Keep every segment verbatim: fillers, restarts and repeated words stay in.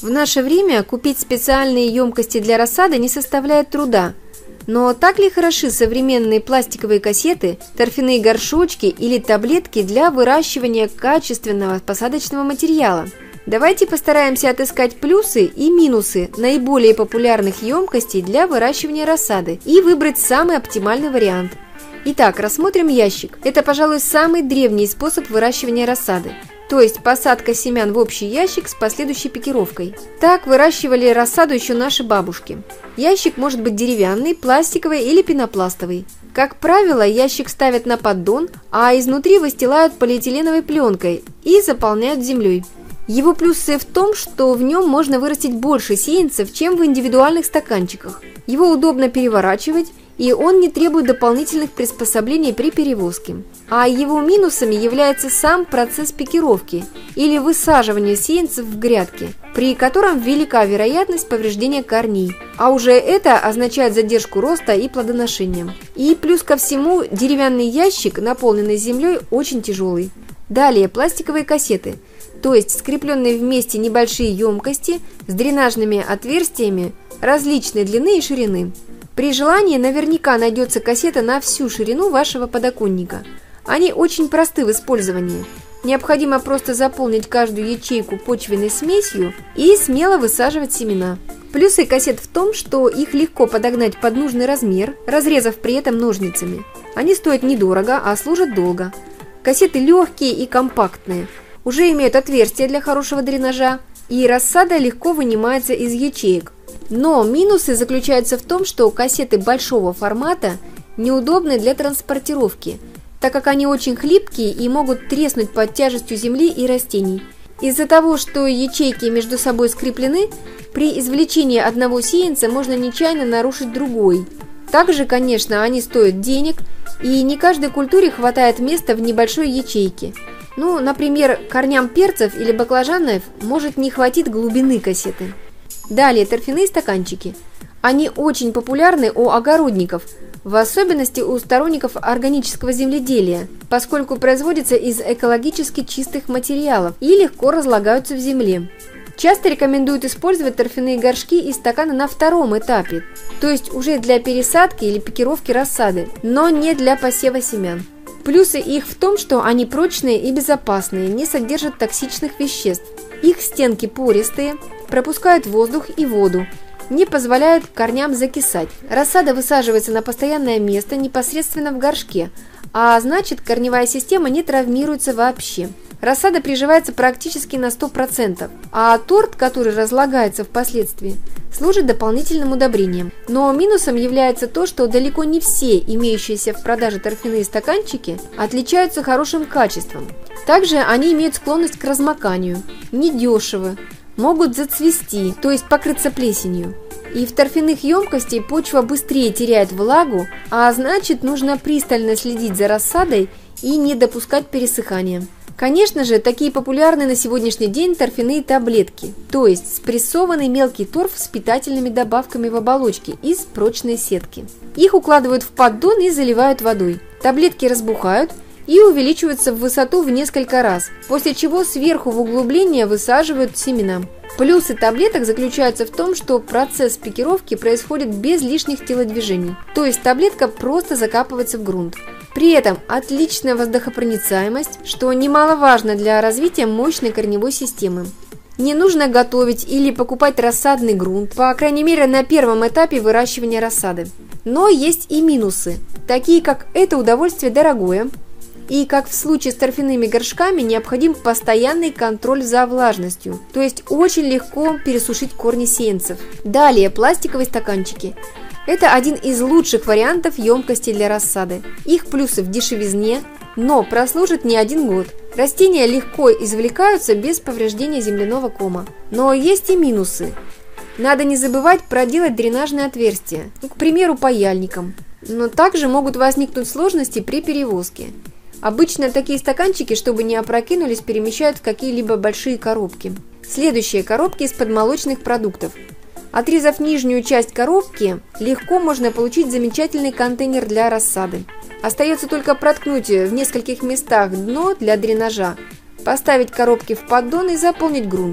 В наше время купить специальные емкости для рассады не составляет труда. Но так ли хороши современные пластиковые кассеты, торфяные горшочки или таблетки для выращивания качественного посадочного материала? Давайте постараемся отыскать плюсы и минусы наиболее популярных емкостей для выращивания рассады и выбрать самый оптимальный вариант. Итак, рассмотрим ящик. Это, пожалуй, самый древний способ выращивания рассады, то есть посадка семян в общий ящик с последующей пикировкой. Так выращивали рассаду еще наши бабушки. Ящик может быть деревянный, пластиковый или пенопластовый. Как правило, ящик ставят на поддон, а изнутри выстилают полиэтиленовой пленкой и заполняют землей. Его плюсы в том, что в нем можно вырастить больше сеянцев, чем в индивидуальных стаканчиках. Его удобно переворачивать, и он не требует дополнительных приспособлений при перевозке. А его минусами является сам процесс пикировки или высаживания сеянцев в грядке, при котором велика вероятность повреждения корней. А уже это означает задержку роста и плодоношения. И плюс ко всему, деревянный ящик, наполненный землей, очень тяжелый. Далее пластиковые кассеты, то есть скрепленные вместе небольшие емкости с дренажными отверстиями различной длины и ширины. При желании наверняка найдется кассета на всю ширину вашего подоконника. Они очень просты в использовании. Необходимо просто заполнить каждую ячейку почвенной смесью и смело высаживать семена. Плюсы кассет в том, что их легко подогнать под нужный размер, разрезав при этом ножницами. Они стоят недорого, а служат долго. Кассеты легкие и компактные, уже имеют отверстия для хорошего дренажа, и рассада легко вынимается из ячеек. Но минусы заключаются в том, что кассеты большого формата неудобны для транспортировки, так как они очень хлипкие и могут треснуть под тяжестью земли и растений. Из-за того, что ячейки между собой скреплены, при извлечении одного сеянца можно нечаянно нарушить другой. Также, конечно, они стоят денег, и не каждой культуре хватает места в небольшой ячейке. Ну, например, корням перцев или баклажанов может не хватить глубины кассеты. Далее торфяные стаканчики. Они очень популярны у огородников, в особенности у сторонников органического земледелия, поскольку производятся из экологически чистых материалов и легко разлагаются в земле. Часто рекомендуют использовать торфяные горшки и стаканы на втором этапе, то есть уже для пересадки или пикировки рассады, но не для посева семян. Плюсы их в том, что они прочные и безопасные, не содержат токсичных веществ. Их стенки пористые, пропускают воздух и воду, не позволяют корням закисать. Рассада высаживается на постоянное место непосредственно в горшке, а значит, корневая система не травмируется вообще. Рассада приживается практически на сто процентов, а торт, который разлагается впоследствии, служит дополнительным удобрением. Но минусом является то, что далеко не все имеющиеся в продаже торфяные стаканчики отличаются хорошим качеством. Также они имеют склонность к размоканию, недешевы, могут зацвести, то есть покрыться плесенью. И в торфяных емкостях почва быстрее теряет влагу, а значит, нужно пристально следить за рассадой и не допускать пересыхания. Конечно же, такие популярны на сегодняшний день торфяные таблетки, то есть спрессованный мелкий торф с питательными добавками в оболочке из прочной сетки. Их укладывают в поддон и заливают водой. Таблетки разбухают и увеличиваются в высоту в несколько раз, после чего сверху в углубление высаживают семена. Плюсы таблеток заключаются в том, что процесс пикировки происходит без лишних телодвижений, то есть таблетка просто закапывается в грунт. При этом отличная воздухопроницаемость, что немаловажно для развития мощной корневой системы. Не нужно готовить или покупать рассадный грунт, по крайней мере на первом этапе выращивания рассады. Но есть и минусы, такие как это удовольствие дорогое, и как в случае с торфяными горшками необходим постоянный контроль за влажностью, то есть очень легко пересушить корни сеянцев. Далее пластиковые стаканчики. Это один из лучших вариантов емкостей для рассады. Их плюсы в дешевизне, но прослужат не один год. Растения легко извлекаются без повреждения земляного кома. Но есть и минусы. Надо не забывать проделать дренажные отверстия, ну, к примеру, паяльником. Но также могут возникнуть сложности при перевозке. Обычно такие стаканчики, чтобы не опрокинулись, перемещают в какие-либо большие коробки. Следующие коробки из-под молочных продуктов. Отрезав нижнюю часть коробки, легко можно получить замечательный контейнер для рассады. Остается только проткнуть в нескольких местах дно для дренажа, поставить коробки в поддон и заполнить грунтом.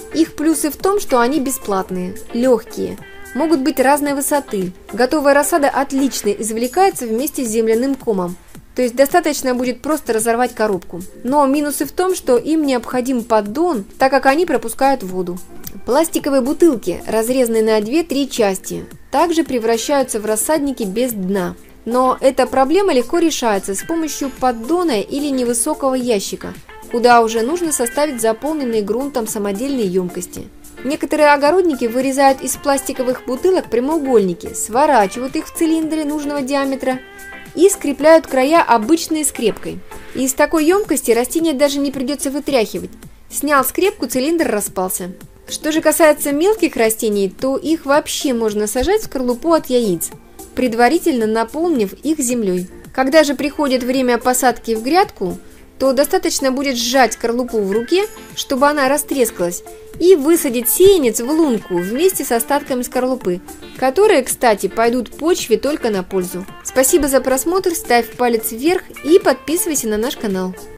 Их плюсы в том, что они бесплатные, легкие, могут быть разной высоты. Готовая рассада отлично извлекается вместе с земляным комом, то есть достаточно будет просто разорвать коробку. Но минусы в том, что им необходим поддон, так как они пропускают воду. Пластиковые бутылки, разрезанные на две-три части, также превращаются в рассадники без дна. Но эта проблема легко решается с помощью поддона или невысокого ящика, куда уже нужно составить заполненные грунтом самодельные емкости. Некоторые огородники вырезают из пластиковых бутылок прямоугольники, сворачивают их в цилиндры нужного диаметра и скрепляют края обычной скрепкой. Из такой емкости растение даже не придется вытряхивать. Снял скрепку, цилиндр распался. Что же касается мелких растений, то их вообще можно сажать в скорлупу от яиц, предварительно наполнив их землей. Когда же приходит время посадки в грядку, то достаточно будет сжать скорлупу в руке, чтобы она растрескалась, и высадить сеянец в лунку вместе с остатками скорлупы, которые, кстати, пойдут почве только на пользу. Спасибо за просмотр, ставь палец вверх и подписывайся на наш канал.